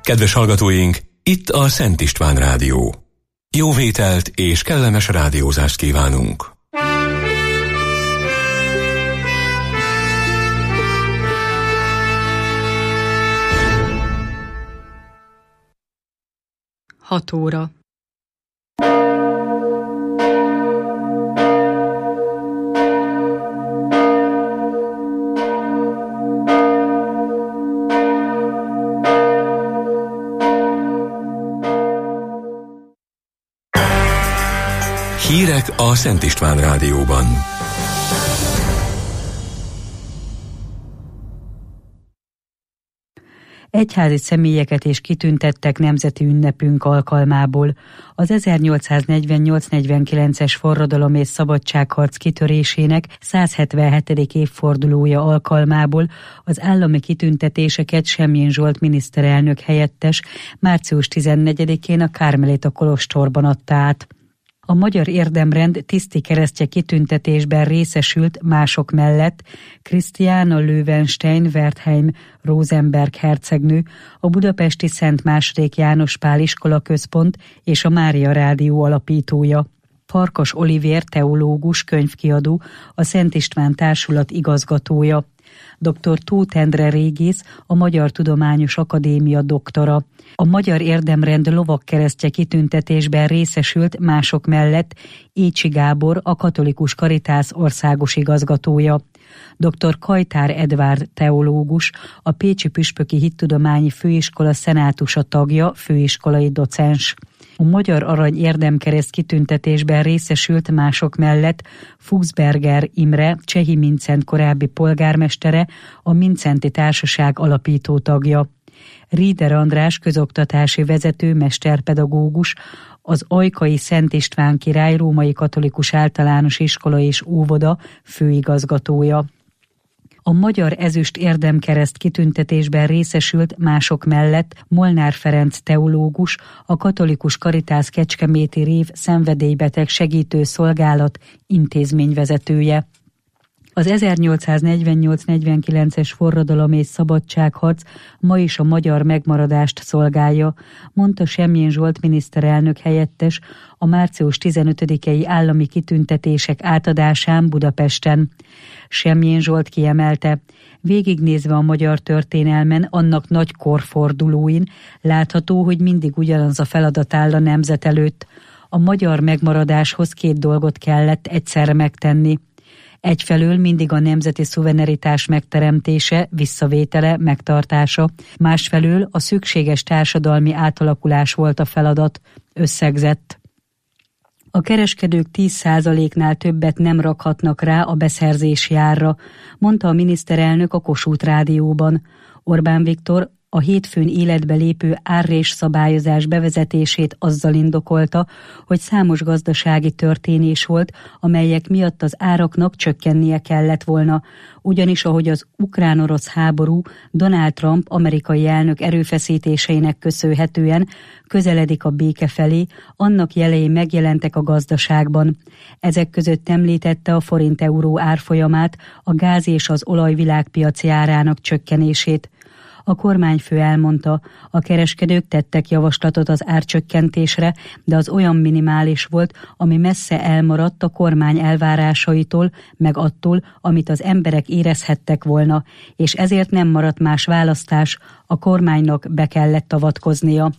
Kedves hallgatóink, itt a Szent István Rádió. Jó vételt és kellemes rádiózást kívánunk! Hat óra. Hírek a Szent István Rádióban. Egyházi személyeket is kitüntettek nemzeti ünnepünk alkalmából. Az 1848-49-es forradalom és szabadságharc kitörésének 177. évfordulója alkalmából az állami kitüntetéseket Semjén Zsolt miniszterelnök helyettes március 14-én a Kármelita kolostorban adta át. A Magyar Érdemrend tiszti keresztje kitüntetésben részesült mások mellett Krisztiána Löwenstein-Wertheim Rosenberg hercegnő, a budapesti Szent Második János Pál Iskolaközpont és a Mária Rádió alapítója. Farkas Olivér teológus, könyvkiadó, a Szent István Társulat igazgatója. Dr. Tóth Endre régész, a Magyar Tudományos Akadémia doktora. A Magyar Érdemrend lovagkeresztje kitüntetésben részesült mások mellett Écsi Gábor, a Katolikus Karitász országos igazgatója. Dr. Kajtár Edvárd teológus, a Pécsi Püspöki Hittudományi Főiskola szenátusa tagja, főiskolai docens. A Magyar Arany Érdemkereszt kitüntetésben részesült mások mellett Fuchsberger Imre, Csehi Mincent korábbi polgármestere, a Mincenti Társaság alapító tagja. Rieder András közoktatási vezető, mesterpedagógus, az Ajkai Szent István Király Római Katolikus Általános Iskola és Óvoda főigazgatója. A Magyar Ezüst Érdemkereszt kitüntetésben részesült mások mellett Molnár Ferenc teológus, a Katolikus Karitász Kecskeméti Rév szenvedélybeteg segítő szolgálat intézményvezetője. Az 1848-49-es forradalom és szabadságharc ma is a magyar megmaradást szolgálja, mondta Semjén Zsolt miniszterelnök helyettes a március 15-i állami kitüntetések átadásán Budapesten. Semjén Zsolt kiemelte, végignézve a magyar történelmen, annak nagy korfordulóin látható, hogy mindig ugyanaz a feladat áll a nemzet előtt. A magyar megmaradáshoz két dolgot kellett egyszerre megtenni. Egyfelől mindig a nemzeti szuverenitás megteremtése, visszavétele, megtartása, másfelől a szükséges társadalmi átalakulás volt a feladat, összegzett. A kereskedők 10%-nál többet nem rakhatnak rá a beszerzési árra, mondta a miniszterelnök a Kossuth Rádióban. Orbán Viktor a hétfőn életbe lépő árrés szabályozás bevezetését azzal indokolta, hogy számos gazdasági történés volt, amelyek miatt az áraknak csökkennie kellett volna. Ugyanis ahogy az ukrán-orosz háború Donald Trump amerikai elnök erőfeszítéseinek köszönhetően közeledik a béke felé, annak jelei megjelentek a gazdaságban. Ezek között említette a forint-euró árfolyamát, a gáz és az olaj világpiaci árának csökkenését. A kormányfő elmondta, a kereskedők tettek javaslatot az árcsökkentésre, de az olyan minimális volt, ami messze elmaradt a kormány elvárásaitól, meg attól, amit az emberek érezhettek volna, és ezért nem maradt más választás, a kormánynak be kellett avatkoznia.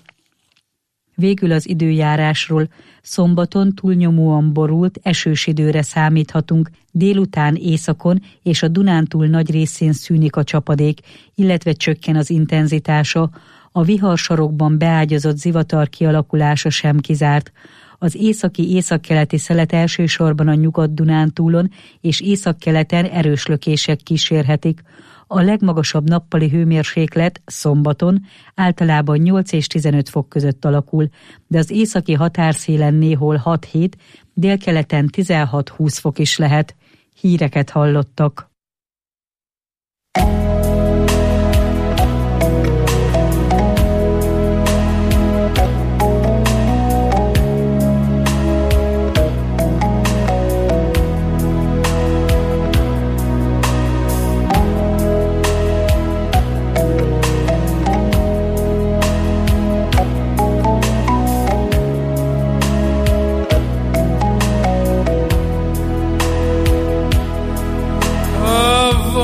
Végül az időjárásról. Szombaton túlnyomóan borult, esős időre számíthatunk, délután északon és a Dunántúl nagy részén szűnik a csapadék, illetve csökken az intenzitása. A viharsarokban beágyazott zivatar kialakulása sem kizárt. Az északi-északkeleti szelet elsősorban a Nyugat-Dunántúlon és északkeleten erős lökések kísérhetik. A legmagasabb nappali hőmérséklet szombaton általában 8 és 15 fok között alakul, de az északi határszélen néhol 6-7, délkeleten 16-20 fok is lehet. Híreket hallottak.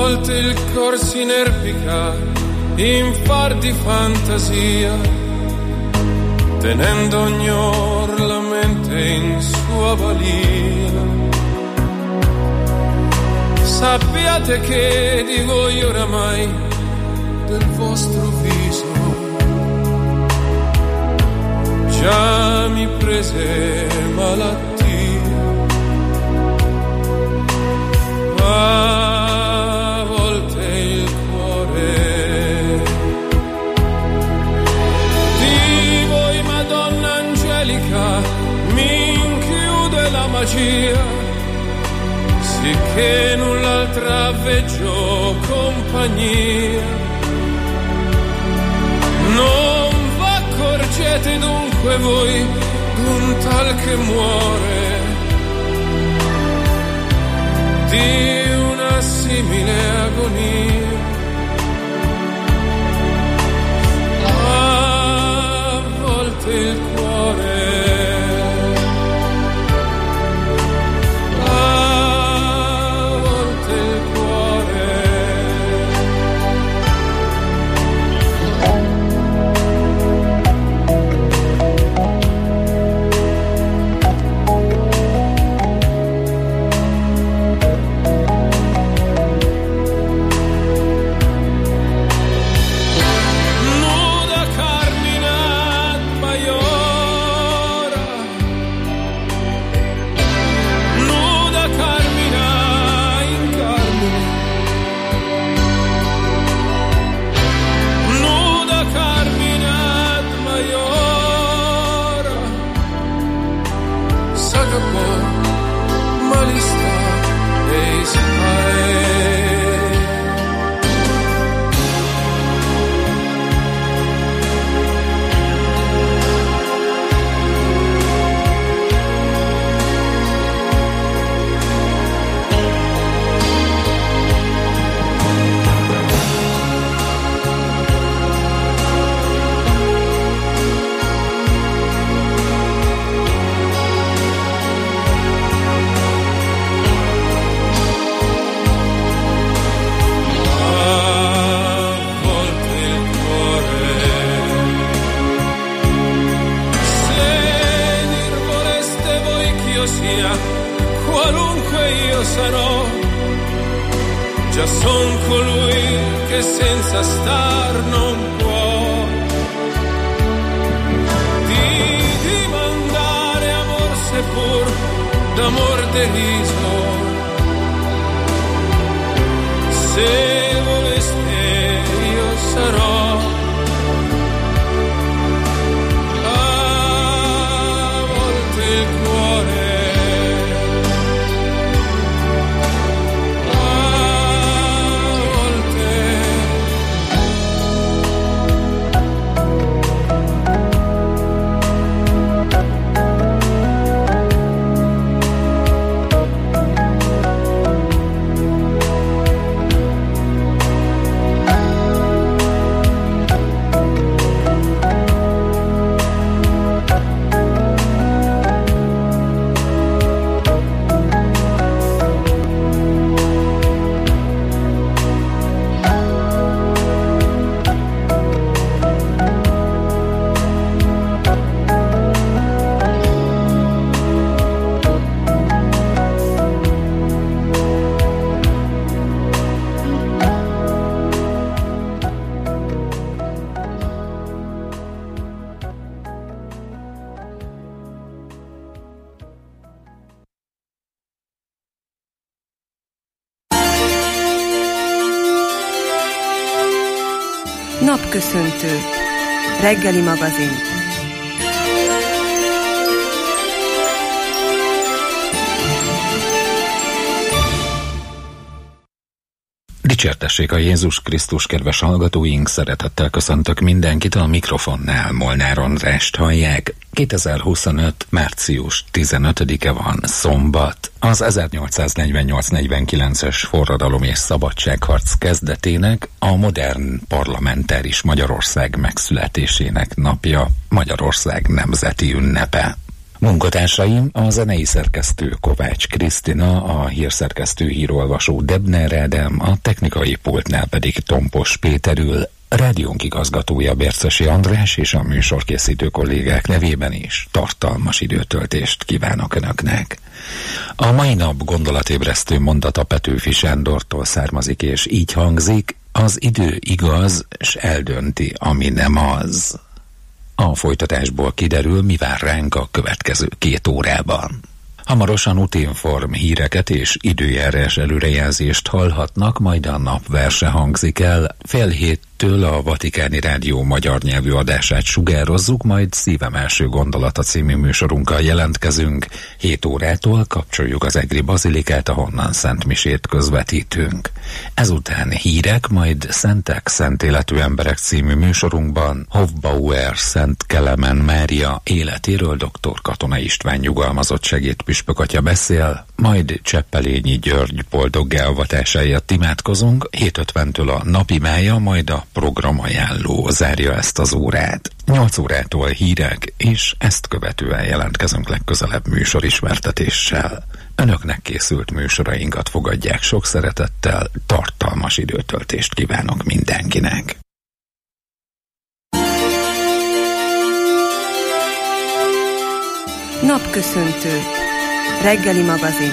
volte il cor si inerpica in far di fantasia, tenendo ogni or la mente in sua balia. Sappiate che di voi oramai, del vostro viso, già mi prese malattia. A volte il cuore di voi, Madonna Angelica, mi inchiude la magia, sicché null'altra veggio compagnia. Non v'accorgete dunque voi d'un tal che muore, di una simile agonia. A volte il cuore, a volte il cuore. Qualunque io sarò, già son colui che senza star non può. Di dimandare amor seppur d'amor deriso, se voleste io sarò. A volte il cuore, Napköszöntő. Reggeli magazin. Dicsértessék a Jézus Krisztus, kedves hallgatóink, szeretettel köszöntök mindenkit, a mikrofonnál Molnár Andrást hallják. 2025. március 15-e van, szombat. Az 1848-49-es forradalom és szabadságharc kezdetének, a modern parlamentáris Magyarország megszületésének napja, Magyarország nemzeti ünnepe. Munkatársaim a zenei szerkesztő Kovács Krisztina, a hírszerkesztő hírolvasó Debner Ádám, a technikai pultnál pedig Tompos Péter ül, rádiónk igazgatója Bércesi András és a műsorkészítő kollégák nevében is tartalmas időtöltést kívánok Önöknek. A mai nap gondolatébresztő mondata Petőfi Sándortól származik, és így hangzik: az idő igaz, s eldönti, ami nem az. A folytatásból kiderül, mi vár ránk a következő 2 órában. Hamarosan Utinform híreket és időjárás előrejelzést hallhatnak, majd a napverse hangzik el. 6:30 a Vatikáni Rádió magyar nyelvű adását sugározzuk, majd Szívem első gondolata című műsorunkkal jelentkezünk. 7 órától kapcsoljuk az Egri Bazilikát, ahonnan szentmisét közvetítünk. Ezután hírek, majd Szentek, szent életű emberek című műsorunkban Hofbauer Szent Kelemen Mária életéről dr. Katona István nyugalmazott segédpüspökatya beszél, majd Cseppelényi György boldoggá avatásáért imádkozunk. 7:50 a napi mája, majd a programajánló zárja ezt az órát. 8 órától hírek, és ezt követően jelentkezünk legközelebb műsorismertetéssel. Önöknek készült műsorainkat fogadják sok szeretettel, tartalmas időtöltést kívánok mindenkinek. Napköszöntő. Reggeli magazin.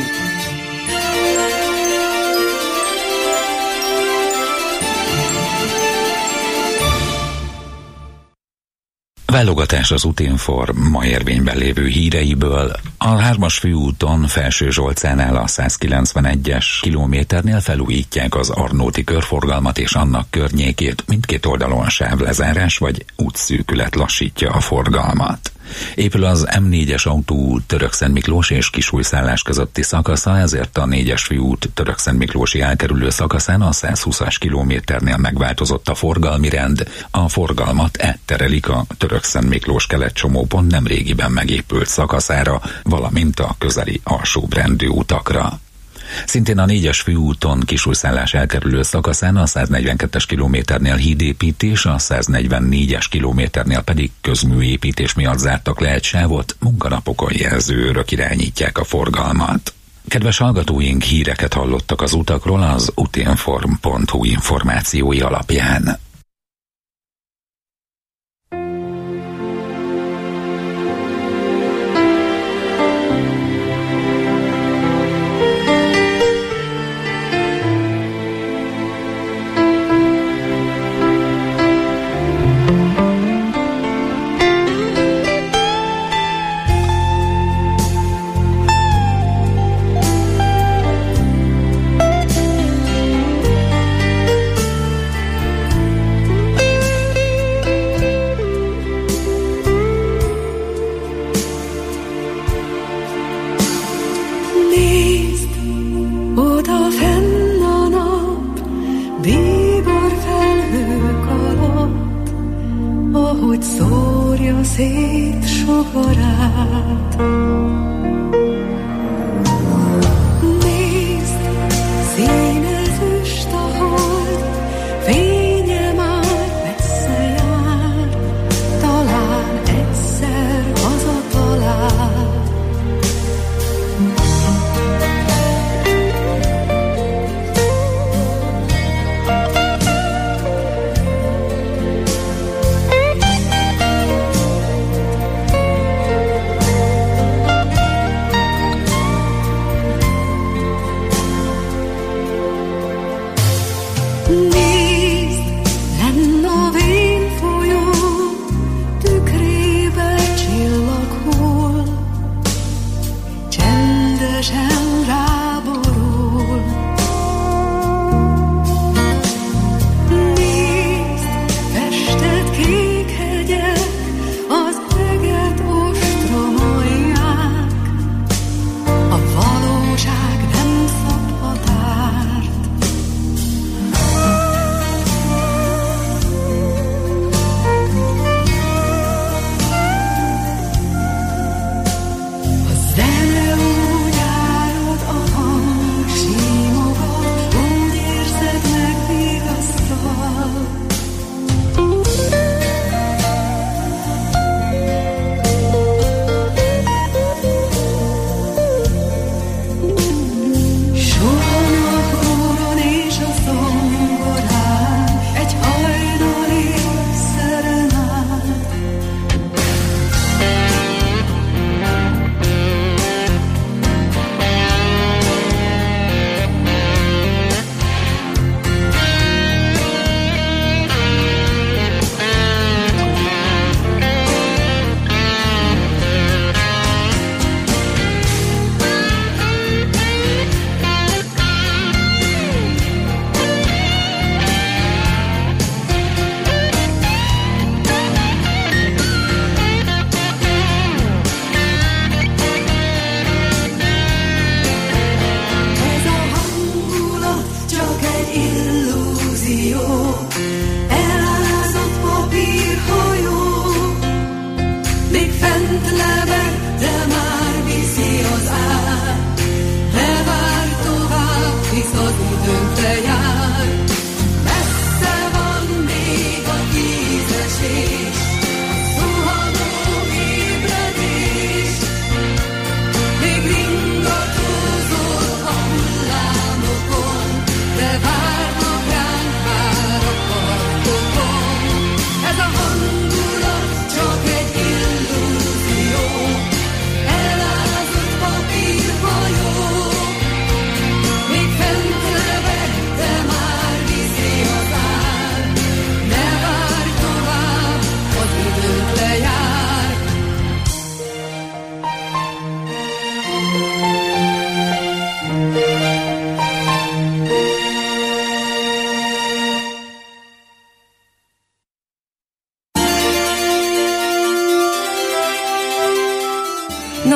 Válogatás az Utinform ma érvényben lévő híreiből. A 3-as főúton Felső Zsolcánál a 191-es kilométernél felújítják az Arnóti körforgalmat és annak környékét, mindkét oldalon sávlezárás vagy útszűkület lassítja a forgalmat. Épül az M4-es autóút Törökszentmiklós és Kisújszállás közötti szakasza, ezért a 4-es főút Törökszentmiklósi elkerülő szakaszán a 120-as kilométernél megváltozott a forgalmi rend. A forgalmat átterelik a Törökszentmiklós keletcsomópont nemrégiben megépült szakaszára, valamint a közeli alsóbrendű utakra. Szintén a 4-es főúton Kisújszállás elkerülő szakaszán a 142-es kilométernél hídépítés, a 144-es kilométernél pedig közműépítés miatt zártak le egy sávot, munkanapokon jelzőőrök irányítják a forgalmat. Kedves hallgatóink, híreket hallottak az utakról az utinform.hu információi alapján.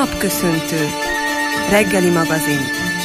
Napköszöntő. Reggeli magazin.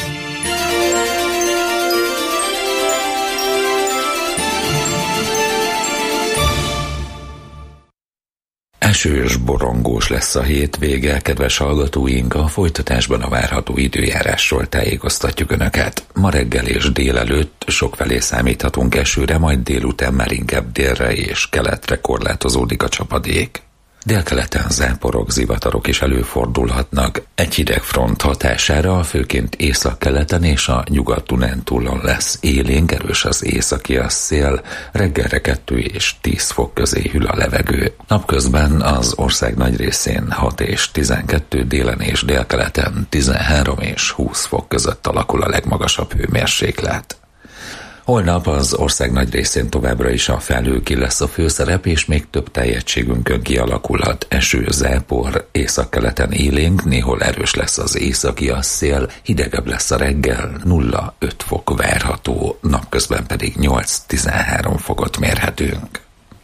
Esős, borongós lesz a hétvége, kedves hallgatóink, a folytatásban a várható időjárásról tájékoztatjuk Önöket. Ma reggel és délelőtt sokfelé számíthatunk esőre, majd délután már inkább délre és keletre korlátozódik a csapadék. Délkeleten záporok, zivatarok is előfordulhatnak. Egy hideg front hatására főként északkeleten és a Nyugat-Dunántúlon lesz élénk, erős az északi szél, reggelre 2 és 10 fok közé hűl a levegő. Napközben az ország nagy részén 6 és 12, délen és délkeleten 13 és 20 fok között alakul a legmagasabb hőmérséklet. Holnap az ország nagy részén továbbra is a felhőké lesz a főszerep, és még több tájegységünkön kialakulhat eső, zápor, északkeleten élénk, néhol erős lesz az északi szél, hidegebb lesz a reggel, 0-5 fok várható, napközben pedig 8-13 fokot mérhetünk.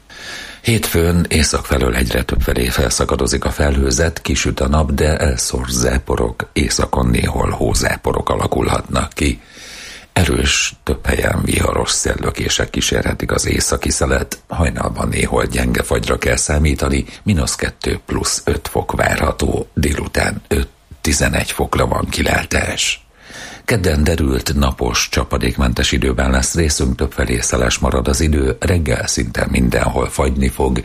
Hétfőn észak felől egyre több felé felszakadozik a felhőzet, kisüt a nap, de elszór záporok, északon néhol hózáporok alakulhatnak ki. Erős, több helyen viharos széllökések kísérhetik az északi szelet, hajnalban néhol gyenge fagyra kell számítani, -2 + 5 fok várható, délután 5-11 fokra van kilátás. Kedden derült, napos, csapadékmentes időben lesz részünk, többfelé szeles marad az idő, reggel szinte mindenhol fagyni fog,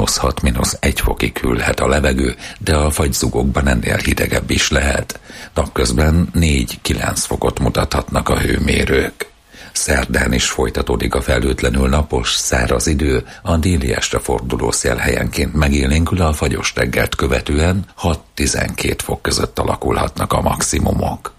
-6-1 fokig hűlhet a levegő, de a fagyzugokban ennél hidegebb is lehet. Napközben 4-9 fokot mutathatnak a hőmérők. Szerdán is folytatódik a felhőtlenül napos, száraz idő, a déli estre forduló szél helyenként megélénkül, a fagyos reggelt követően 6-12 fok között alakulhatnak a maximumok.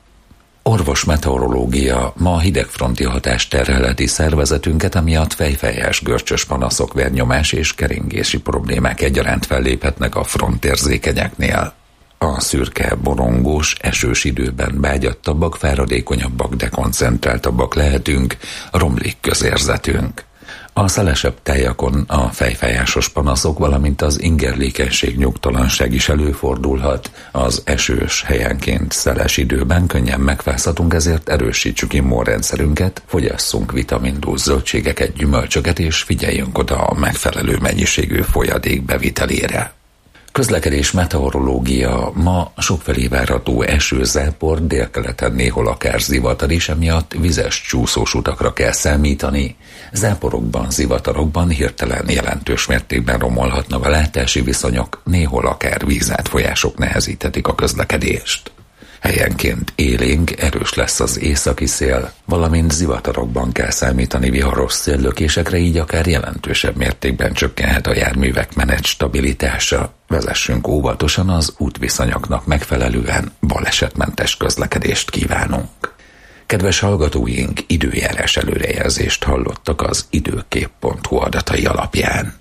Orvosmeteorológia, ma hidegfronti hatást terhelheti szervezetünket, amiatt fejfájás, görcsös panaszok, vérnyomás és keringési problémák egyaránt felléphetnek a frontérzékenyeknél. A szürke, borongós, esős időben beágyattabbak, fáradékonyabbak, dekoncentráltabbak lehetünk, romlik közérzetünk. A szelesebb tájakon a fejfájásos panaszok, valamint az ingerlékenység, nyugtalanság is előfordulhat. Az esős, helyenként szeles időben könnyen megfázhatunk, ezért erősítsük immunrendszerünket, fogyasszunk vitamindús zöldségeket, gyümölcsöket, és figyeljünk oda a megfelelő mennyiségű folyadék bevitelére. Közlekedés, meteorológia, ma sokfelé várható eső, zápor, délkeleten néhol akár zivatar is, emiatt vizes, csúszós utakra kell számítani. Záporokban, zivatarokban hirtelen jelentős mértékben romolhatnak a látási viszonyok, néhol akár vízátfolyások nehezíthetik a közlekedést. Helyenként élénk, erős lesz az északi szél, valamint zivatarokban kell számítani viharos széllökésekre, így akár jelentősebb mértékben csökkenhet a járművek menet stabilitása. Vezessünk óvatosan, az útviszonyoknak megfelelően, balesetmentes közlekedést kívánunk. Kedves hallgatóink, időjárás előrejelzést hallottak az időkép.hu adatai alapján.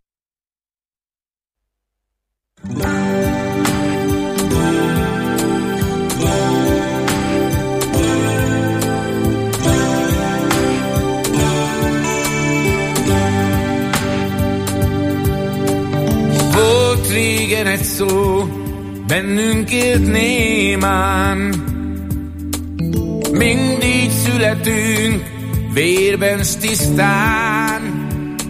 Volt régen egy szó, bennünk élt némán. Mindig születünk, vérben s tisztán.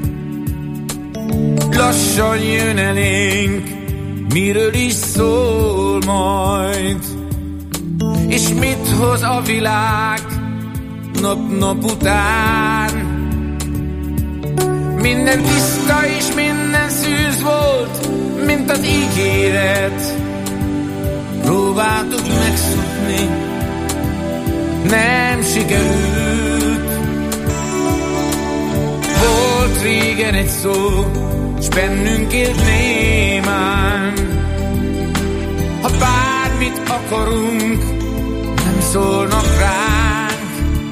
Lassan jön elénk, miről is szól majd. És mit hoz a világ nap-nap után. Minden tiszta és minden szűz volt, mint az ígéret. Próbáltuk megszokni, nem sikerült. Volt régen egy szó, s bennünk élt némán. Ha bármit akarunk, nem szólnak ránk.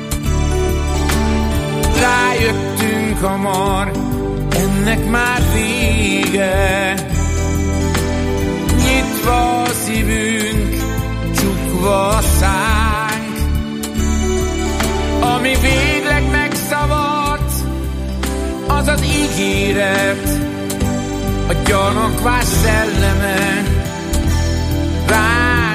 Rájöttünk hamar, ennek már vége. Nyitva a szívünk, csukva a szánk. Ami végleg megszavadt, az az ígéret. A gyanakvás szelleme rá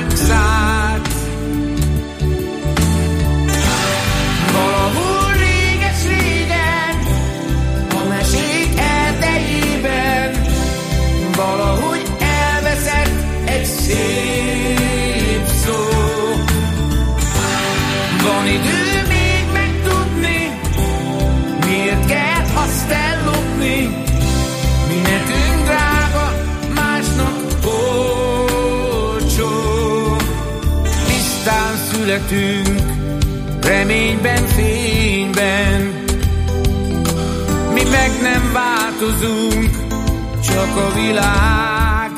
életünk reményben, fényben. Mi meg nem változunk, csak a világ.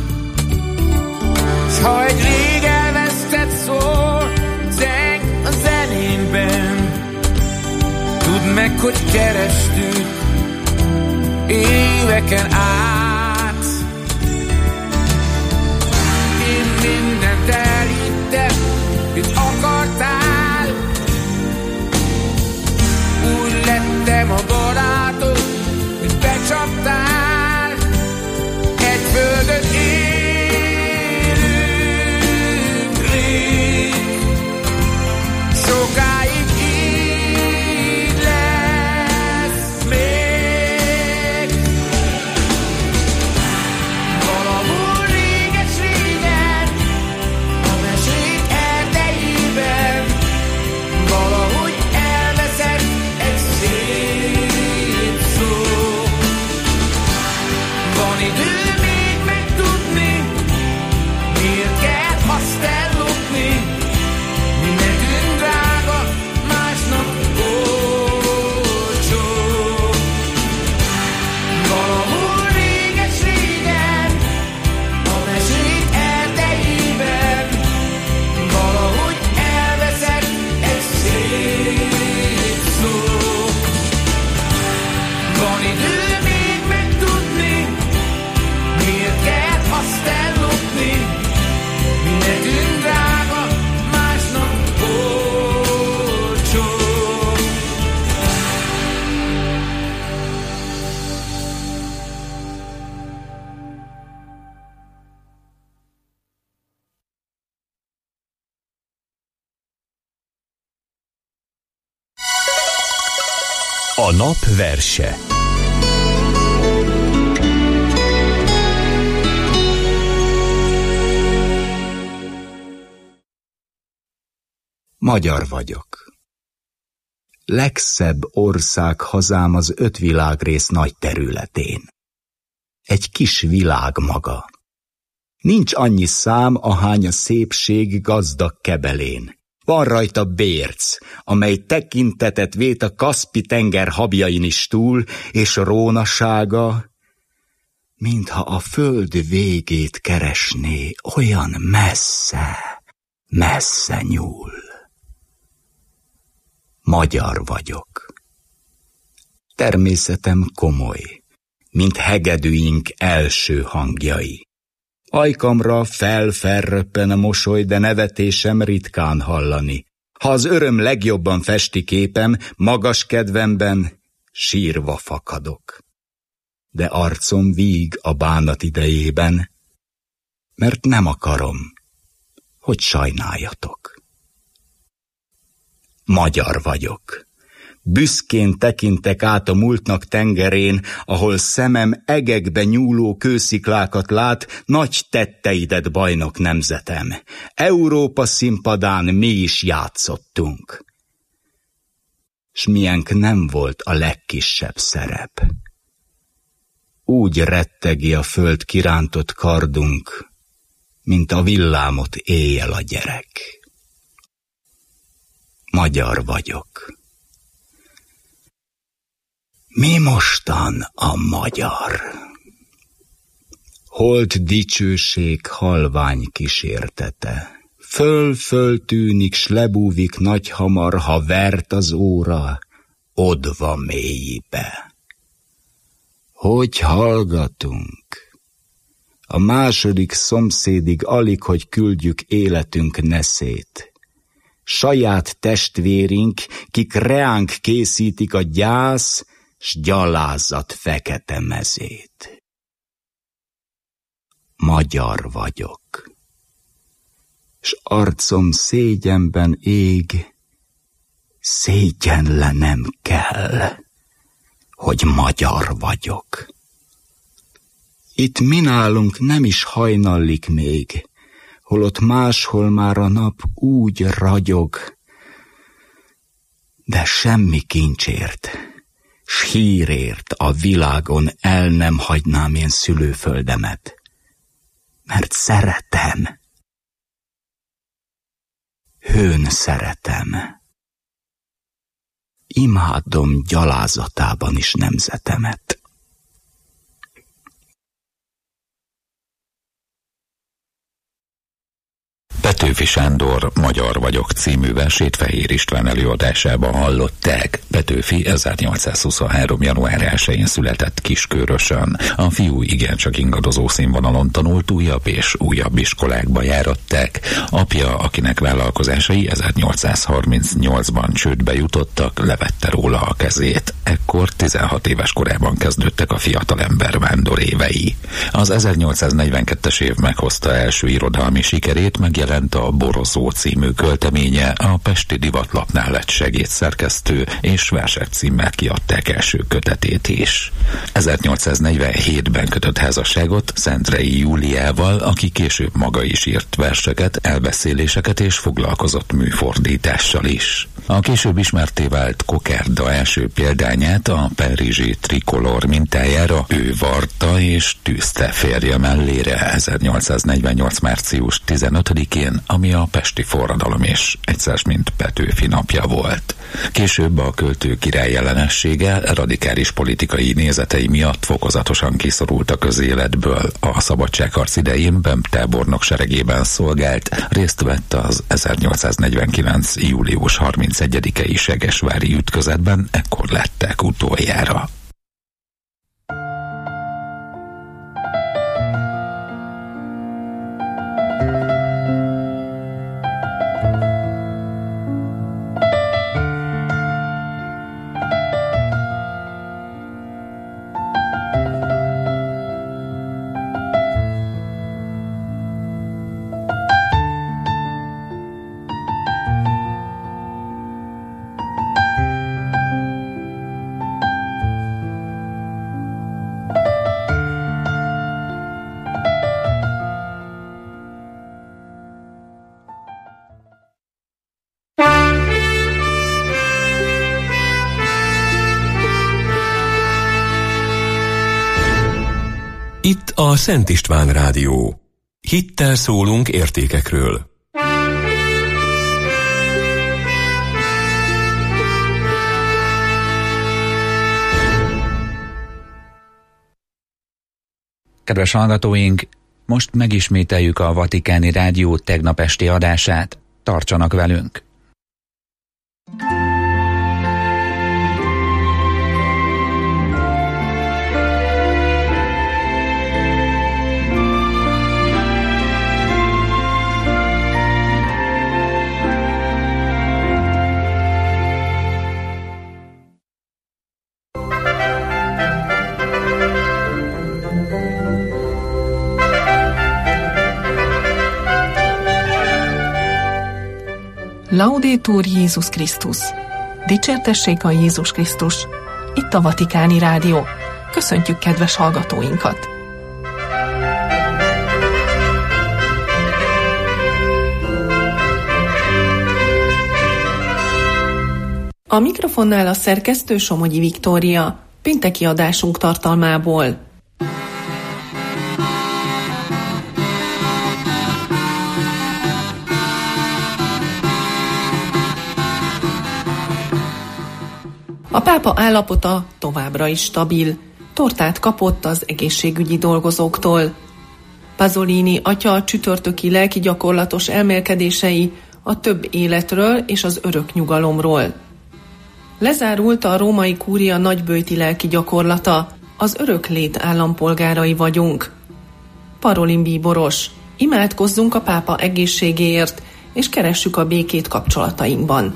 S ha egy rég elvesztett szó zeng a zenémben, tudd meg, hogy kerestük éveken át. Én mindent elhittem, mit akartál. Úgy lettem a barátod, hogy becsaptál. Egy földön élünk rég, sokáig így lesz még. Valahol réges-régen, a mesék erdejében, valahogy elveszett egy szép szó. Van idő még megtudni, miért kell azt ellopni. Mi nekünk drága, másnak olcsó. Valahol réges-régen, a mesék erdejében, valahogy elveszett egy szép szó. Van idő még megtudni, miért kell azt ellopni. Mi nekünk drága, másnak olcsó. A nap verse. Magyar vagyok. Legszebb ország hazám az 5 világrész nagy területén. Egy kis világ maga. Nincs annyi szám, ahány a szépség gazdag kebelén. Van rajta bérc, amely tekintetet vét a Kaszpi-tenger habjain is túl, és rónasága, mintha a föld végét keresné, olyan messze, messze nyúl. Magyar vagyok. Természetem komoly, mint hegedűink első hangjai. Ajkamra felröppen a mosoly, de nevetésem ritkán hallani. Ha az öröm legjobban festi képem, magas kedvemben sírva fakadok. De arcom víg a bánat idejében, mert nem akarom, hogy sajnáljatok. Magyar vagyok. Büszkén tekintek át a múltnak tengerén, ahol szemem egekbe nyúló kősziklákat lát, nagy tetteidet, bajnok nemzetem. Európa színpadán mi is játszottunk. S miénk nem volt a legkisebb szerep. Úgy rettegi a föld kirántott kardunk, mint a villámot éjjel a gyerek. Magyar vagyok. Mi mostan a magyar? Holt dicsőség halvány kísértete. Föl tűnik, s lebúvik nagyhamar, ha vert az óra, odva mélybe. Hogy hallgatunk? A második szomszédig alig, hogy küldjük életünk neszét. Saját testvérink, kik reánk készítik a gyász, s gyalázat fekete mezét. Magyar vagyok, s arcom szégyenben ég, szégyenlenem kell, hogy magyar vagyok. Itt mi nálunk nem is hajnallik még, holott máshol már a nap úgy ragyog, de semmi kincsért, s hírért a világon el nem hagynám én szülőföldemet, mert szeretem. hőn szeretem. Imádom gyalázatában is nemzetemet. Petőfi Sándor Magyar vagyok című versét Fehér István előadásában hallották. Petőfi 1823. január 1-én született Kiskörösön. A fiú igencsak ingadozó színvonalon tanult, újabb és újabb iskolákba járatták. Apja, akinek vállalkozásai 1838-ban csődbe jutottak, levette róla a kezét. Ekkor 16 éves korában kezdődtek a fiatalember vándorévei. Az 1842-es év meghozta első irodalmi sikerét, megjelent a Borozó című költeménye, a Pesti Divatlapnál lett segédszerkesztő, és versek címmel kiadták első kötetét is. 1847-ben kötött házasságot Szentrei Júliával, aki később maga is írt verseket, elbeszéléseket és foglalkozott műfordítással is. A később ismertté vált kokárda első példányát, a párizsi trikolor mintájára ő varta és tűzte férje mellére 1848. március 15-én, ami a pesti forradalom és egyszer mint Petőfi napja volt. Később a költő király ellenessége, radikális politikai nézetei miatt fokozatosan kiszorult a közéletből. A szabadságharc idején bemtábornok seregében szolgált, részt vett az 1849. július 31-i segesvári ütközetben, ekkor lettek utoljára. Itt a Szent István Rádió. Hittel szólunk értékekről. Kedves hallgatóink, most megismételjük a Vatikáni Rádió tegnap esti adását. Tartsanak velünk! Laudetur Jézus Krisztus! Dicsértessék a Jézus Krisztus! Itt a Vatikáni Rádió. Köszöntjük kedves hallgatóinkat! A mikrofonnál a szerkesztő Somogyi Viktória, pénteki adásunk tartalmából. A pápa állapota továbbra is stabil, tortát kapott az egészségügyi dolgozóktól. Pasolini atya csütörtöki lelkigyakorlatos elmélkedései a több életről és az örök nyugalomról. Lezárult a római kúria nagyböjti lelkigyakorlata, az örök lét állampolgárai vagyunk. Parolin bíboros, imádkozzunk a pápa egészségéért, és keressük a békét kapcsolatainkban.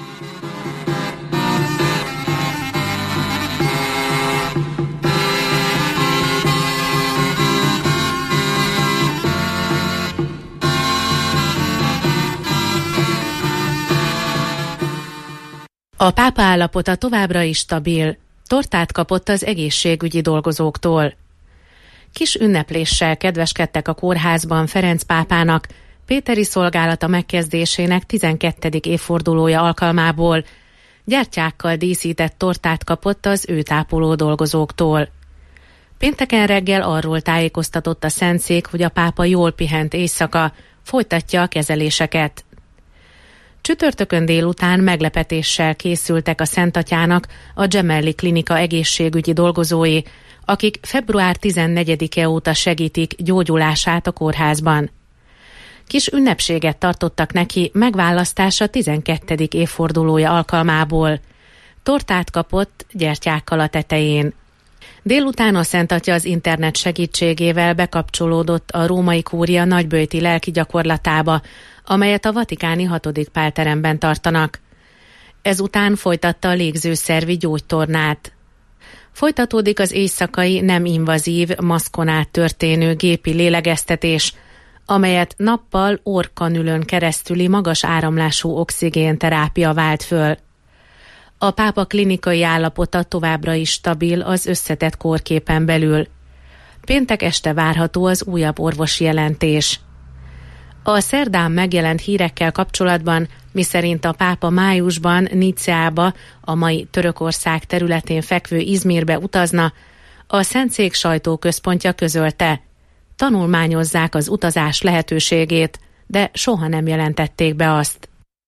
A pápa állapota továbbra is stabil, tortát kapott az egészségügyi dolgozóktól. Kis ünnepléssel kedveskedtek a kórházban Ferenc pápának péteri szolgálata megkezdésének 12. évfordulója alkalmából. Gyertyákkal díszített tortát kapott az őt ápoló dolgozóktól. Pénteken reggel arról tájékoztatott a Szentszék, hogy a pápa jól pihent éjszaka, folytatja a kezeléseket. Csütörtökön délután meglepetéssel készültek a Szentatyának a Gemelli Klinika egészségügyi dolgozói, akik február 14-e óta segítik gyógyulását a kórházban. Kis ünnepséget tartottak neki megválasztása 12. évfordulója alkalmából. Tortát kapott gyertyákkal a tetején. Délután a Szentatya az internet segítségével bekapcsolódott a római kúria nagyböjti lelki gyakorlatába, amelyet a vatikáni 6. Pálteremben tartanak. Ezután folytatta a légzőszervi gyógytornát. Folytatódik az éjszakai nem invazív, maszkon át történő gépi lélegeztetés, amelyet nappal orrkanülön keresztüli magas áramlású oxigénterápia vált föl. A pápa klinikai állapota továbbra is stabil az összetett kórképen belül. Péntek este várható az újabb orvosi jelentés. A szerdán megjelent hírekkel kapcsolatban, miszerint a pápa májusban Niceába, a mai Törökország területén fekvő Izmirbe utazna, a Szentszék sajtóközpontja közölte. Tanulmányozzák az utazás lehetőségét, de soha nem jelentették be azt.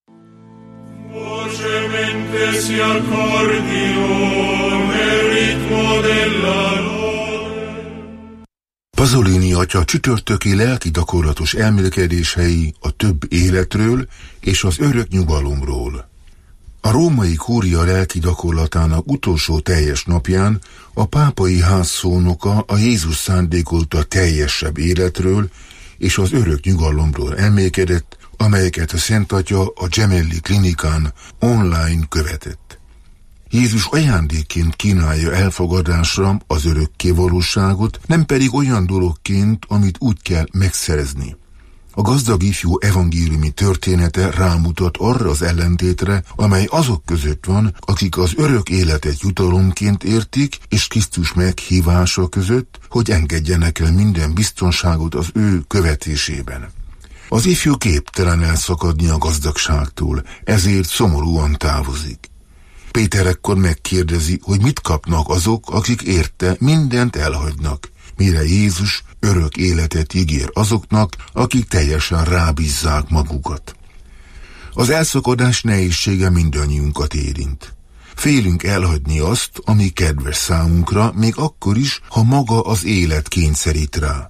Pasolini atya csütörtöki lelki gyakorlatos elmélkedései a több életről és az örök nyugalomról. A római kúria lelki gyakorlatának utolsó teljes napján a pápai ház szónoka a Jézus szándékolta teljesebb életről és az örök nyugalomról elmélkedett, amelyeket a Szentatya a Gemelli Klinikán online követett. Jézus ajándékként kínálja elfogadásra az örökké valóságot, nem pedig olyan dologként, amit úgy kell megszerezni. A gazdag ifjú evangéliumi története rámutat arra az ellentétre, amely azok között van, akik az örök életet jutalomként értik, és Krisztus meghívása között, hogy engedjenek el minden biztonságot az ő követésében. Az ifjú képtelen elszakadni a gazdagságtól, ezért szomorúan távozik. Péter ekkor megkérdezi, hogy mit kapnak azok, akik érte mindent elhagynak, mire Jézus örök életet ígér azoknak, akik teljesen rábízzák magukat. Az elszakadás nehézsége mindannyiunkat érint. Félünk elhagyni azt, ami kedves számunkra, még akkor is, ha maga az élet kényszerít rá.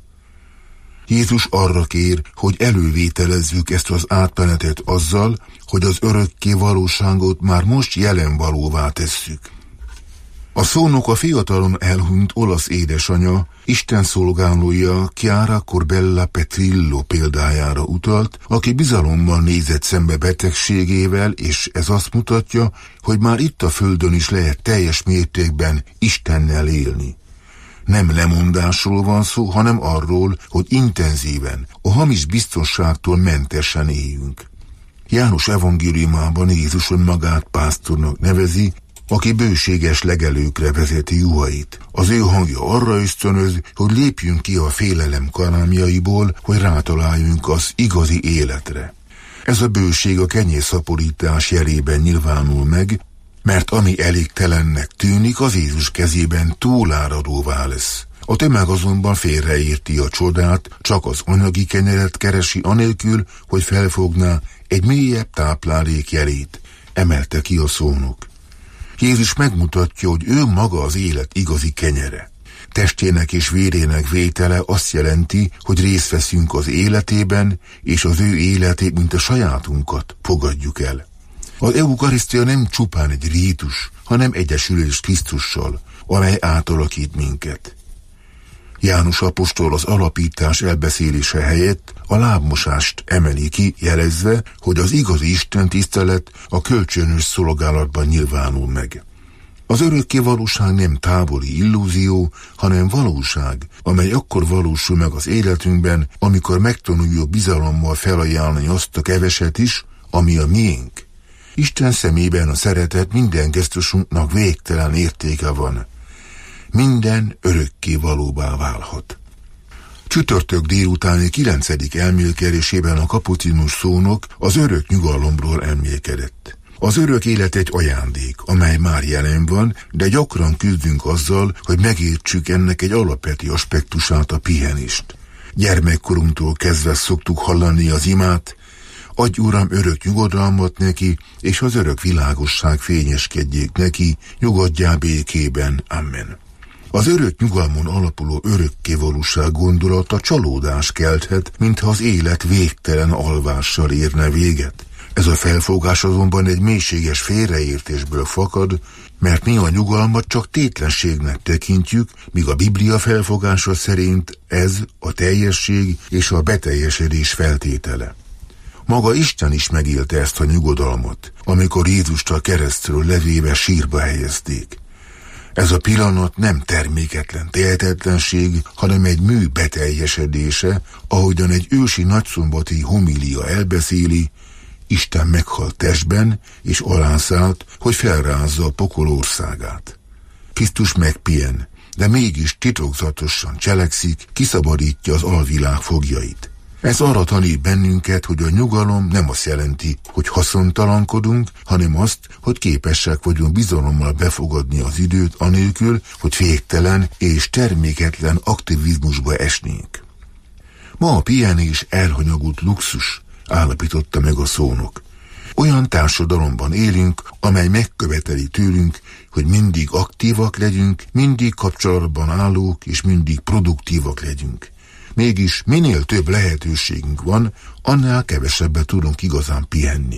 Jézus arra kér, hogy elővételezzük ezt az átmenetet azzal, hogy az örökké valóságot már most jelen valóvá tesszük. A szónok a fiatalon elhunyt olasz édesanya, Isten szolgálója Chiara Corbella Petrillo példájára utalt, aki bizalommal nézett szembe betegségével, és ez azt mutatja, hogy már itt a földön is lehet teljes mértékben Istennel élni. Nem lemondásról van szó, hanem arról, hogy intenzíven, a hamis biztonságtól mentesen éljünk. János evangéliumában Jézus önmagát pásztornak nevezi, aki bőséges legelőkre vezeti juhait. Az ő hangja arra ösztönöz, hogy lépjünk ki a félelem kalámjaiból, hogy rátaláljunk az igazi életre. Ez a bőség a kenyérszaporítás jelében nyilvánul meg, mert ami elégtelennek tűnik, az Jézus kezében túláradóvá lesz. A tömeg azonban félreérti a csodát, csak az anyagi kenyeret keresi anélkül, hogy felfogná egy mélyebb táplálék jelét, emelte ki a szónok. Jézus megmutatja, hogy ő maga az élet igazi kenyere. Testének és vérének vétele azt jelenti, hogy részt veszünk az életében, és az ő életét, mint a sajátunkat fogadjuk el. Az eukarisztia nem csupán egy rítus, hanem egyesülés Krisztussal, amely átalakít minket. János apostol az alapítás elbeszélése helyett a lábmosást emeli ki, jelezve, hogy az igazi Isten tisztelet a kölcsönös szolgálatban nyilvánul meg. Az örökké valóság nem távoli illúzió, hanem valóság, amely akkor valósul meg az életünkben, amikor megtanuljuk bizalommal felajánlani azt a keveset is, ami a miénk. Isten szemében a szeretet minden gesztusunknak végtelen értéke van. Minden örökké valóbbá válhat. Csütörtök délutáni 9. elmélkedésében a kapucinus szónok az örök nyugalomról elmélkedett. Az örök élet egy ajándék, amely már jelen van, de gyakran küzdünk azzal, hogy megértsük ennek egy alapvető aspektusát, a pihenést. Gyermekkorunktól kezdve szoktuk hallani az imát: Adj, Uram, örök nyugodalmat neki, és az örök világosság fényeskedjék neki, nyugodjál békében. Amen. Az örök nyugalmon alapuló örökké valóság gondolata csalódás kelthet, mintha az élet végtelen alvással érne véget. Ez a felfogás azonban egy mélységes félreértésből fakad, mert mi a nyugalmat csak tétlenségnek tekintjük, míg a Biblia felfogása szerint ez a teljesség és a beteljesedés feltétele. Maga Isten is megélte ezt a nyugodalmat, amikor Jézust a keresztről levéve sírba helyezték. Ez a pillanat nem terméketlen tehetetlenség, hanem egy mű beteljesedése, ahogyan egy ősi nagyszombati homilia elbeszéli, Isten meghalt testben, és alánszállt, hogy felrázza a pokol országát. Krisztus megpihen, de mégis titokzatosan cselekszik, kiszabadítja az alvilág foglyait. Ez arra tanít bennünket, hogy a nyugalom nem azt jelenti, hogy haszontalankodunk, hanem azt, hogy képesek vagyunk bizalommal befogadni az időt anélkül, hogy féktelen és terméketlen aktivizmusba esnénk. Ma a pihenés elhanyagult luxus, állapította meg a szónok. Olyan társadalomban élünk, amely megköveteli tőlünk, hogy mindig aktívak legyünk, mindig kapcsolatban állók és mindig produktívak legyünk. Mégis minél több lehetőségünk van, annál kevesebbet tudunk igazán pihenni.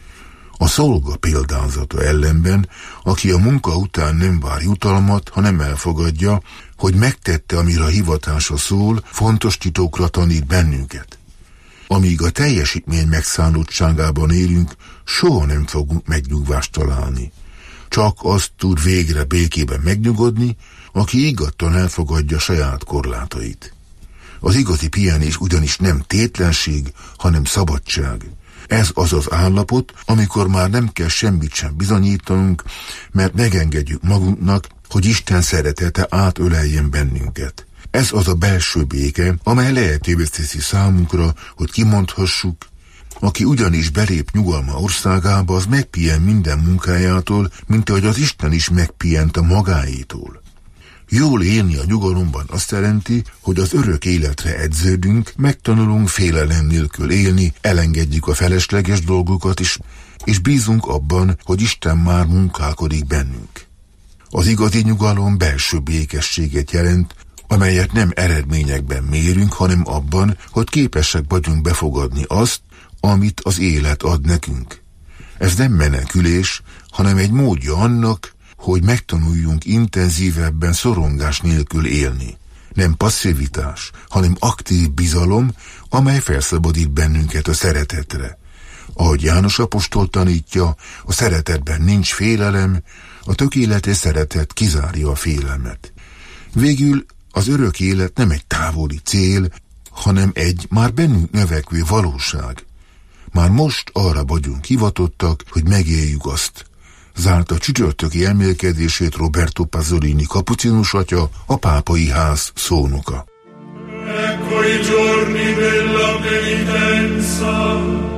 A szolga példázata ellenben, aki a munka után nem vár jutalmat, hanem elfogadja, hogy megtette, amire a hivatása szól, fontos titokra tanít bennünket. Amíg a teljesítmény megszállottságában élünk, soha nem fogunk megnyugvást találni. Csak azt tud végre békében megnyugodni, aki higgadtan elfogadja saját korlátait. Az igazi pihenés ugyanis nem tétlenség, hanem szabadság. Ez az az állapot, amikor már nem kell semmit sem bizonyítanunk, mert megengedjük magunknak, hogy Isten szeretete átöleljen bennünket. Ez az a belső béke, amely lehetővé teszi számunkra, hogy kimondhassuk, aki ugyanis belép nyugalma országába, az megpihen minden munkájától, mint ahogy az Isten is megpihent a magáétól. Jól élni a nyugalomban azt jelenti, hogy az örök életre edződünk, megtanulunk félelem nélkül élni, elengedjük a felesleges dolgokat is, és bízunk abban, hogy Isten már munkálkodik bennünk. Az igazi nyugalom belső békességet jelent, amelyet nem eredményekben mérünk, hanem abban, hogy képesek vagyunk befogadni azt, amit az élet ad nekünk. Ez nem menekülés, hanem egy módja annak, hogy megtanuljunk intenzívebben szorongás nélkül élni. Nem passzivitás, hanem aktív bizalom, amely felszabadít bennünket a szeretetre. Ahogy János apostol tanítja, a szeretetben nincs félelem, a tökéletes szeretet kizárja a félelmet. Végül az örök élet nem egy távoli cél, hanem egy már bennünk növekvő valóság. Már most arra vagyunk hivatottak, hogy megéljük azt. Zárta csütörtöki elmélkedését Roberto Pasolini kapucinus atya, a pápai ház szónoka. Ecco i giorni della penitenza,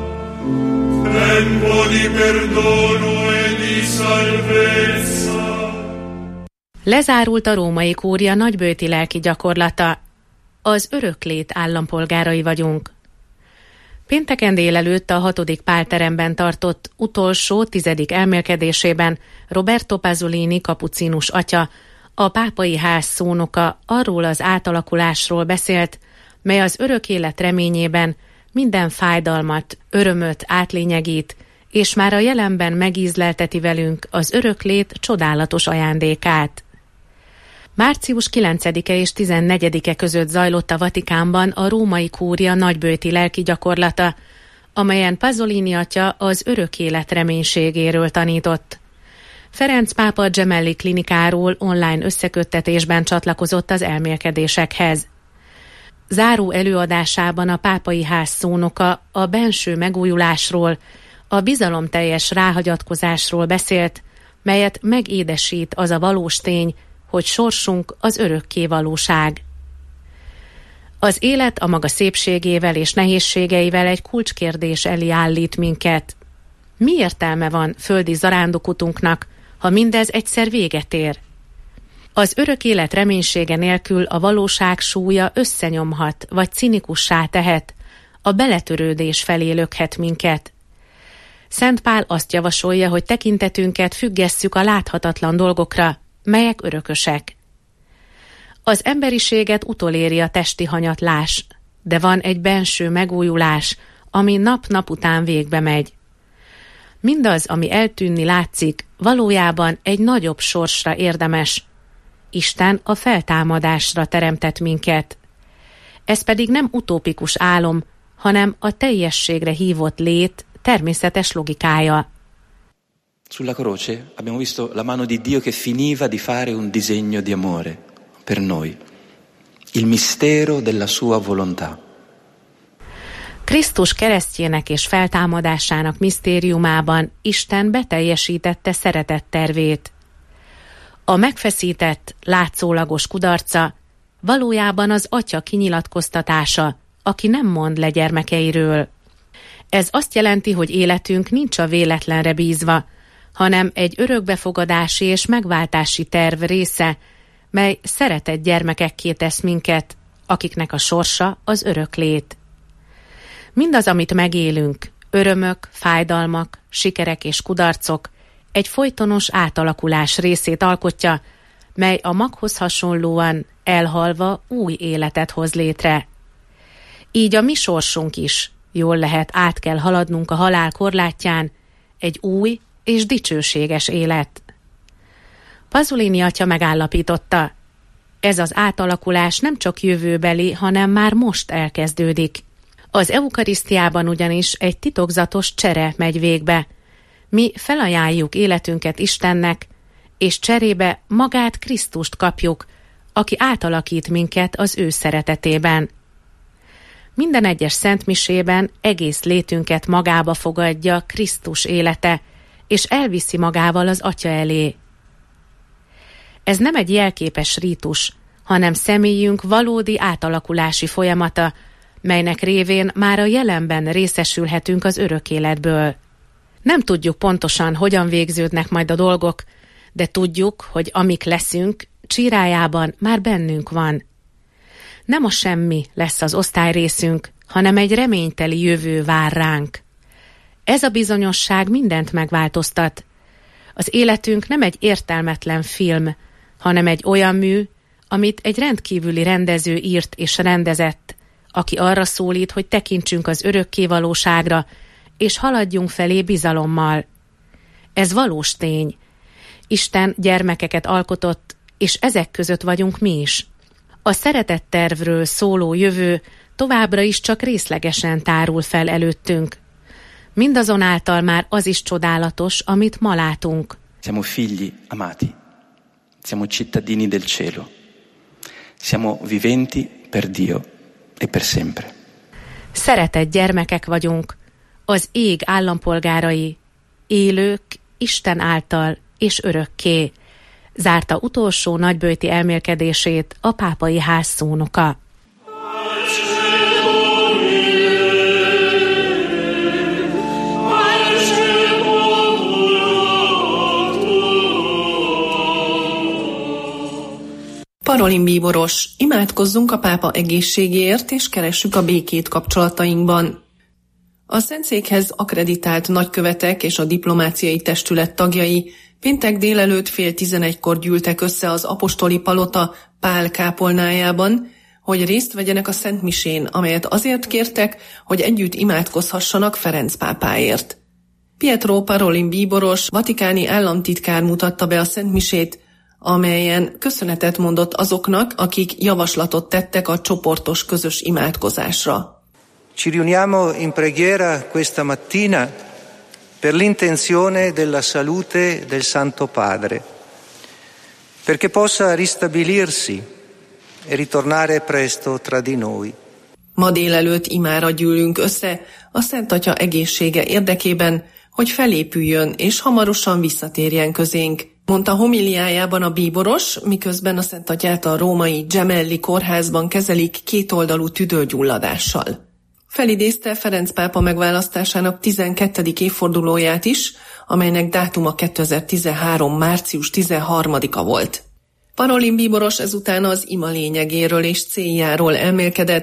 tempo di perdono e di salvezza. Lezárult a római kúria nagybőti lelki gyakorlata. Az öröklét állampolgárai vagyunk. Pénteken délelőtt a 6. Pálteremben tartott utolsó 10. elmélkedésében Roberto Pasolini kapucinus atya, a pápai ház szónoka arról az átalakulásról beszélt, mely az örök élet reményében minden fájdalmat, örömöt átlényegít, és már a jelenben megízlelteti velünk az öröklét csodálatos ajándékát. Március 9-e és 14-e között zajlott a Vatikánban a római kúria nagybőti lelki gyakorlata, amelyen Pasolini atya az örök élet reménységéről tanított. Ferenc pápa Gemelli klinikáról online összeköttetésben csatlakozott az elmélkedésekhez. Záró előadásában a pápai ház szónoka a benső megújulásról, a bizalomteljes ráhagyatkozásról beszélt, melyet megédesít az a valós tény, hogy sorsunk az örökké valóság. Az élet a maga szépségével és nehézségeivel egy kulcskérdés elé állít minket. Mi értelme van földi zarándokutunknak, ha mindez egyszer véget ér? Az örök élet reménysége nélkül a valóság súlya összenyomhat, vagy cinikussá tehet, a beletörődés felé lökhet minket. Szent Pál azt javasolja, hogy tekintetünket függesszük a láthatatlan dolgokra, melyek örökösek. Az emberiséget utoléri a testi hanyatlás, de van egy benső megújulás, ami nap-nap után végbe megy. Mindaz, ami eltűnni látszik, valójában egy nagyobb sorsra érdemes. Isten a feltámadásra teremtett minket. Ez pedig nem utópikus álom, hanem a teljességre hívott lét természetes logikája. Sulla croce abbiamo visto la mano di Dio che finiva di fare un disegno di amore per noi, il mistero della sua volontà. Krisztus keresztjének és feltámadásának misztériumában Isten beteljesítette szeretett tervét. A megfeszített, látszólagos kudarca valójában az Atya kinyilatkoztatása, aki nem mond le gyermekeiről. Ez azt jelenti, hogy életünk nincs a véletlenre bízva, hanem egy örökbefogadási és megváltási terv része, mely szeretett gyermekekké tesz minket, akiknek a sorsa az öröklét. Mindaz, amit megélünk, örömök, fájdalmak, sikerek és kudarcok, egy folytonos átalakulás részét alkotja, mely a maghoz hasonlóan elhalva új életet hoz létre. Így a mi sorsunk is, jól lehet, át kell haladnunk a halál korlátján, egy új és dicsőséges élet. Pasolini atya megállapította, ez az átalakulás nem csak jövőbeli, hanem már most elkezdődik. Az eukarisztiában ugyanis egy titokzatos csere megy végbe. Mi felajánljuk életünket Istennek, és cserébe magát Krisztust kapjuk, aki átalakít minket az ő szeretetében. Minden egyes szentmisében egész létünket magába fogadja Krisztus élete, és elviszi magával az Atya elé. Ez nem egy jelképes rítus, hanem személyünk valódi átalakulási folyamata, melynek révén már a jelenben részesülhetünk az örök életből. Nem tudjuk pontosan, hogyan végződnek majd a dolgok, de tudjuk, hogy amik leszünk, csírájában már bennünk van. Nem a semmi lesz az osztályrészünk, hanem egy reményteli jövő vár ránk. Ez a bizonyosság mindent megváltoztat. Az életünk nem egy értelmetlen film, hanem egy olyan mű, amit egy rendkívüli rendező írt és rendezett, aki arra szólít, hogy tekintsünk az örökké valóságra, és haladjunk felé bizalommal. Ez valós tény. Isten gyermekeket alkotott, és ezek között vagyunk mi is. A szeretett tervről szóló jövő továbbra is csak részlegesen tárul fel előttünk. Mindazonáltal már az is csodálatos, amit ma látunk. Siamo figli amati, siamo cittadini del cielo, siamo viventi per Dio e per sempre. Szeretett gyermekek vagyunk, az ég állampolgárai, élők Isten által és örökké, zárta utolsó nagyböjti elmélkedését a pápai ház szónoka. Parolin bíboros, imádkozzunk a pápa egészségéért, és keressük a békét kapcsolatainkban. A Szentszékhez akkreditált nagykövetek és a diplomáciai testület tagjai péntek délelőtt 10:30 gyűltek össze az apostoli palota Pál kápolnájában, hogy részt vegyenek a szentmisén, amelyet azért kértek, hogy együtt imádkozhassanak Ferenc pápáért. Pietro Parolin bíboros, vatikáni államtitkár mutatta be a szentmisét, amelyen köszönetet mondott azoknak, akik javaslatot tettek a csoportos közös imádkozásra. Ci riuniamo in preghiera questa mattina per l'intenzione della salute del Santo Padre, perché possa ristabilirsi e ritornare presto tra di noi. Ma délelőtt imára gyűlünk össze a Szent Atya egészsége érdekében, hogy felépüljön és hamarosan visszatérjen közénk, mondta homiliájában a bíboros, miközben a Szent Atyát a római Gemelli kórházban kezelik kétoldalú tüdőgyulladással. Felidézte Ferenc pápa megválasztásának 12. évfordulóját is, amelynek dátuma 2013. március 13-a volt. Parolin bíboros ezután az ima lényegéről és céljáról elmélkedett,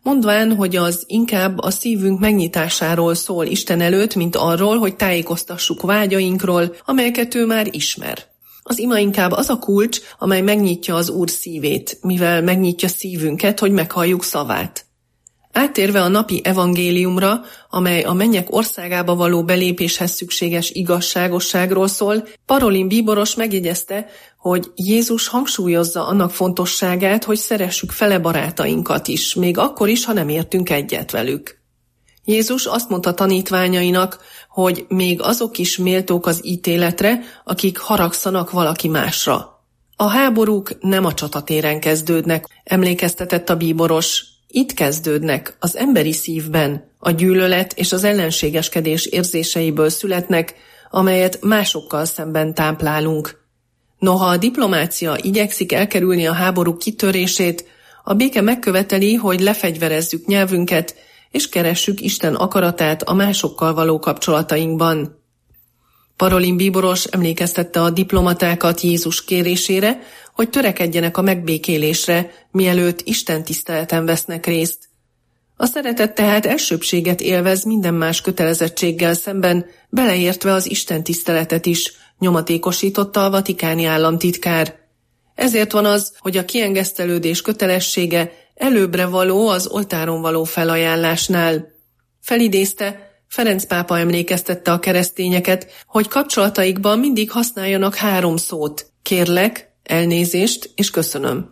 mondván, hogy az inkább a szívünk megnyitásáról szól Isten előtt, mint arról, hogy tájékoztassuk vágyainkról, amelyeket ő már ismer. Az ima inkább az a kulcs, amely megnyitja az Úr szívét, mivel megnyitja szívünket, hogy meghalljuk szavát. Áttérve a napi evangéliumra, amely a mennyek országába való belépéshez szükséges igazságosságról szól, Parolin bíboros megjegyezte, hogy Jézus hangsúlyozza annak fontosságát, hogy szeressük fele barátainkat is, még akkor is, ha nem értünk egyet velük. Jézus azt mondta tanítványainak, hogy még azok is méltók az ítéletre, akik haragszanak valaki másra. A háborúk nem a csatatéren kezdődnek, emlékeztetett a bíboros. Itt kezdődnek, az emberi szívben, a gyűlölet és az ellenségeskedés érzéseiből születnek, amelyet másokkal szemben táplálunk. Noha a diplomácia igyekszik elkerülni a háború kitörését, a béke megköveteli, hogy lefegyverezzük nyelvünket, és keressük Isten akaratát a másokkal való kapcsolatainkban. Parolin bíboros emlékeztette a diplomatákat Jézus kérésére, hogy törekedjenek a megbékélésre, mielőtt Isten tiszteleten vesznek részt. A szeretet tehát elsőbbséget élvez minden más kötelezettséggel szemben, beleértve az Isten tiszteletet is, nyomatékosította a vatikáni államtitkár. Ezért van az, hogy a kiengesztelődés kötelessége előbbre való az oltáron való felajánlásnál. Felidézte, Ferenc pápa emlékeztette a keresztényeket, hogy kapcsolataikban mindig használjanak 3 szót: kérlek, elnézést és köszönöm.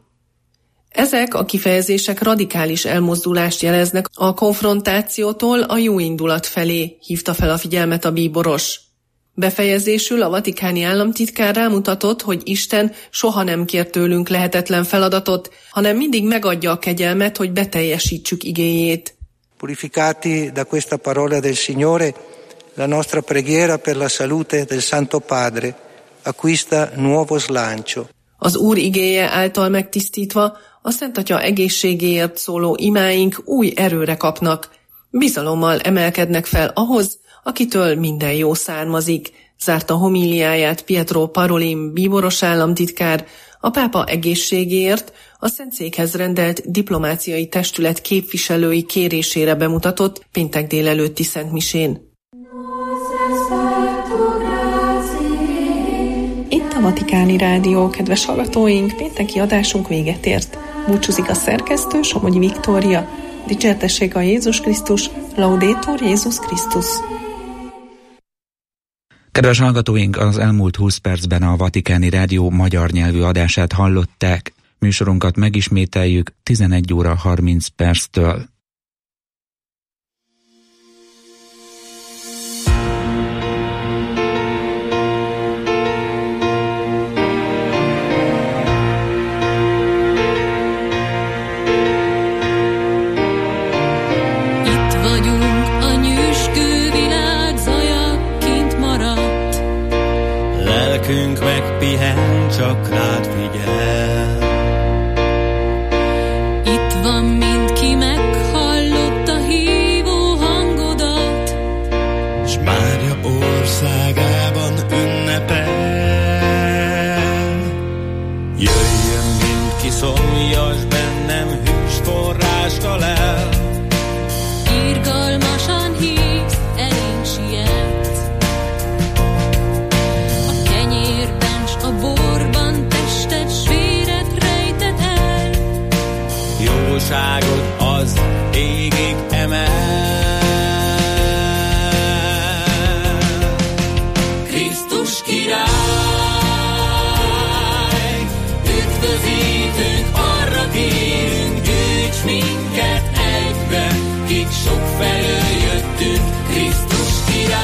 Ezek a kifejezések radikális elmozdulást jeleznek a konfrontációtól a jóindulat felé, hívta fel a figyelmet a bíboros. Befejezésül a vatikáni államtitkár rámutatott, hogy Isten soha nem kér tőlünk lehetetlen feladatot, hanem mindig megadja a kegyelmet, hogy beteljesítsük igéjét. Purificati da questa parola del Signore, la nostra preghiera per la salute del Santo Padre acquista nuovo slancio. Az Úr igéje által megtisztítva a Szent Atya egészségéért szóló imáink új erőre kapnak, bizalommal emelkednek fel ahhoz, akitől minden jó származik, zárta homíliáját Pietro Parolin bíboros államtitkár, a pápa egészségéért a Szentszékhez rendelt diplomáciai testület képviselői kérésére bemutatott péntek délelőtti szentmisén. Itt a Vatikáni Rádió, kedves hallgatóink, pénteki adásunk véget ért. Búcsúzik a szerkesztő, Somogyi Viktória. Dicsértessék a Jézus Krisztus, Laudetur Jézus Krisztus. Kedves hallgatóink, az elmúlt 20 percben a Vatikáni Rádió magyar nyelvű adását hallották. Műsorunkat megismételjük 11 óra 30 perctől. Megpihen, csak rád figyel. Itt van mindki, meghallotta hívó hangodat, s Mária országában ünnepel. Jöjjön mindki, szóljas bennem, hűs forrást talál. Irgalmasan hívsz, elénk sietsz. A borban tested s véred rejted el. Jóságod az égig emel. Krisztus király, üdvözítőnk, arra kérünk, gyűjts minket egybe, kik sok felől jöttünk. Krisztus király,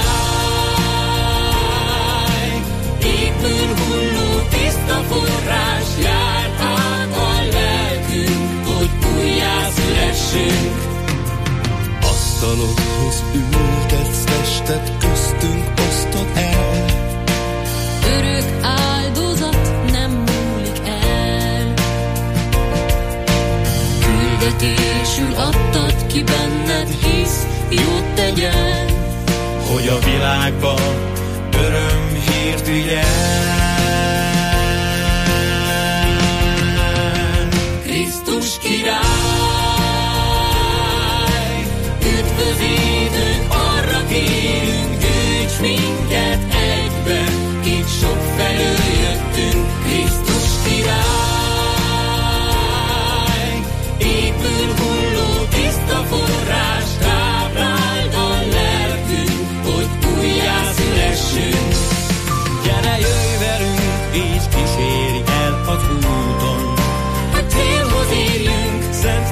égből hulló tiszta forrás, jár át a lelkünk, hogy újjászülessünk. Asztalodhoz ültetsz testet, köztünk osztod el. Örök áldozat nem múlik el. Küldetésül adtad ki, benned hisz, jót tegyen, hogy a világban örömhírt vigyen. Krisztus király,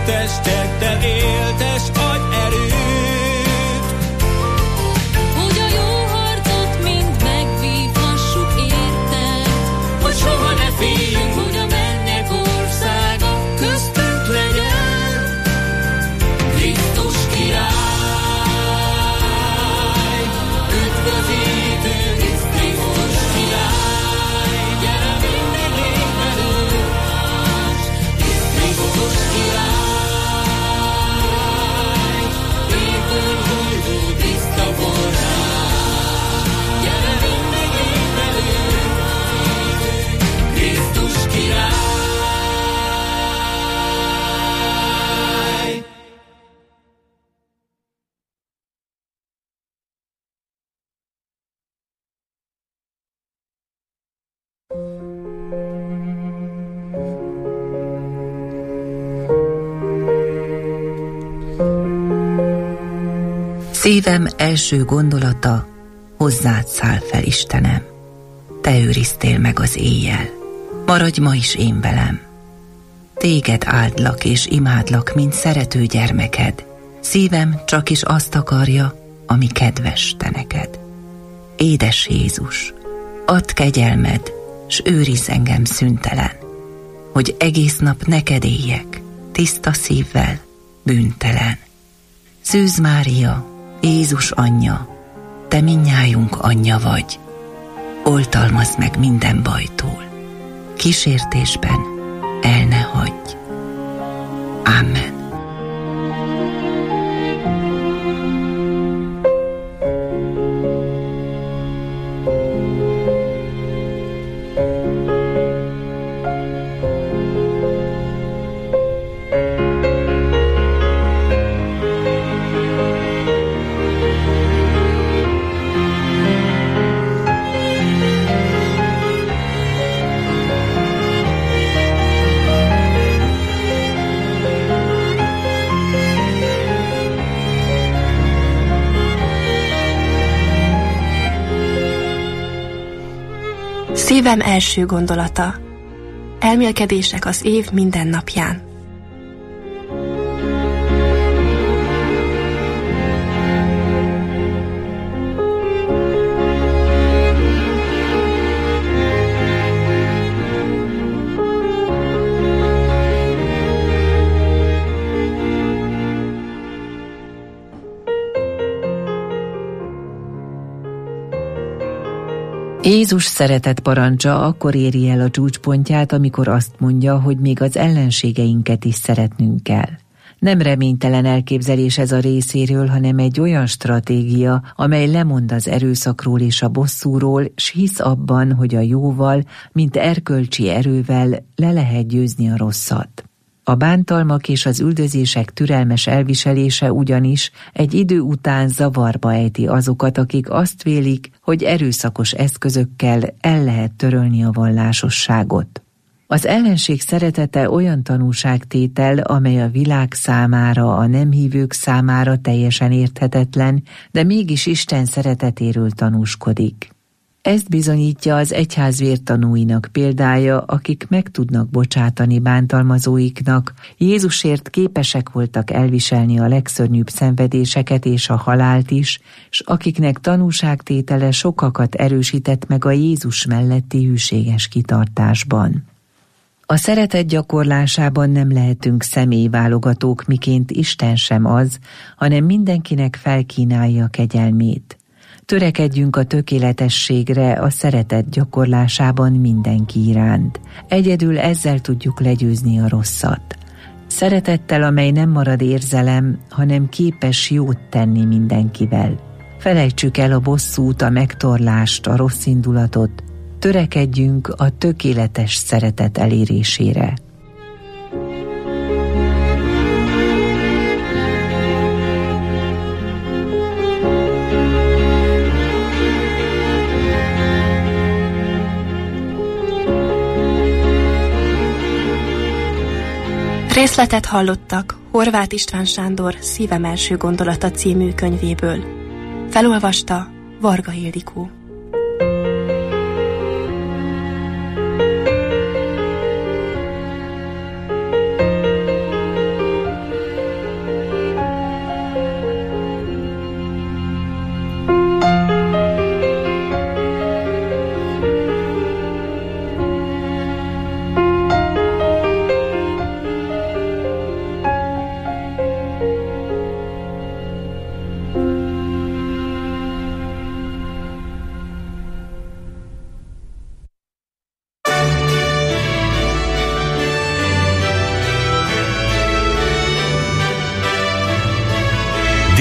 testeddel éltes, adj erőt, hogy a jó harcot mind megvívhassuk érted, hogy soha ne féljünk, hogy a mennyek országa köztünk legyen. Krisztus király, üdvözítőnk, Krisztus király, gyere mindig légy velünk. Krisztus király, évből hújtó tiszta forrás, gyere mindig légy velünk. Krisztus király. Szívem első gondolata, hozzád száll fel, Istenem. Te őriztél meg az éjjel, maradj ma is én velem. Téged áldlak és imádlak, mint szerető gyermeked. Szívem csak is azt akarja, ami kedves te neked. Édes Jézus, add kegyelmed, s őrizz engem szüntelen, hogy egész nap neked éljek, tiszta szívvel, bűntelen. Szűz Mária, Jézus anyja, te mindnyájunk anyja vagy, oltalmazd meg minden bajtól, kísértésben el ne hagyj. Amen. Szívem első gondolata. Elmélkedések az év minden napján. Jézus szeretett parancsa akkor éri el a csúcspontját, amikor azt mondja, hogy még az ellenségeinket is szeretnünk kell. Nem reménytelen elképzelés ez a részéről, hanem egy olyan stratégia, amely lemond az erőszakról és a bosszúról, s hisz abban, hogy a jóval, mint erkölcsi erővel le lehet győzni a rosszat. A bántalmak és az üldözések türelmes elviselése ugyanis egy idő után zavarba ejti azokat, akik azt vélik, hogy erőszakos eszközökkel el lehet törölni a vallásosságot. Az ellenség szeretete olyan tanúságtétel, amely a világ számára, a nem hívők számára teljesen érthetetlen, de mégis Isten szeretetéről tanúskodik. Ezt bizonyítja az egyház vértanúinak példája, akik meg tudnak bocsátani bántalmazóiknak, Jézusért képesek voltak elviselni a legszörnyűbb szenvedéseket és a halált is, s akiknek tanúságtétele sokakat erősített meg a Jézus melletti hűséges kitartásban. A szeretet gyakorlásában nem lehetünk személyválogatók, miként Isten sem az, hanem mindenkinek felkínálja a kegyelmét. Törekedjünk a tökéletességre a szeretet gyakorlásában mindenki iránt. Egyedül ezzel tudjuk legyőzni a rosszat. Szeretettel, amely nem marad érzelem, hanem képes jót tenni mindenkivel. Felejtsük el a bosszút, a megtorlást, a rossz indulatot. Törekedjünk a tökéletes szeretet elérésére. Részletet hallottak Horváth István Sándor Szívem első gondolata című könyvéből. Felolvasta Varga Ildikó.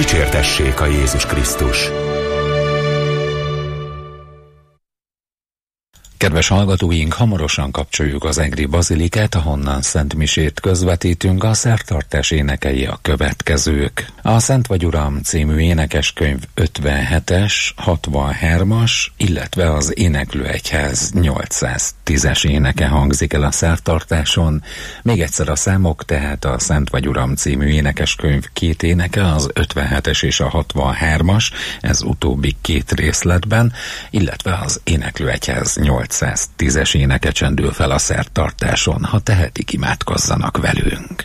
Dicsértessék a Jézus Krisztus! Kedves hallgatóink, hamarosan kapcsoljuk az egri bazilikát, ahonnan szentmisét közvetítünk. A szertartás énekei a következők. A Szent vagy Uram című énekeskönyv 57-es, 63-as, illetve az Éneklőegyház 810-es éneke hangzik el a szertartáson. Még egyszer a számok, tehát a Szent vagy Uram című énekeskönyv 2 éneke, az 57-es és a 63-as, ez utóbbi 2 részletben, illetve az Éneklőegyház 810-es éneke csendül fel a szertartáson. Ha tehetik, imádkozzanak velünk.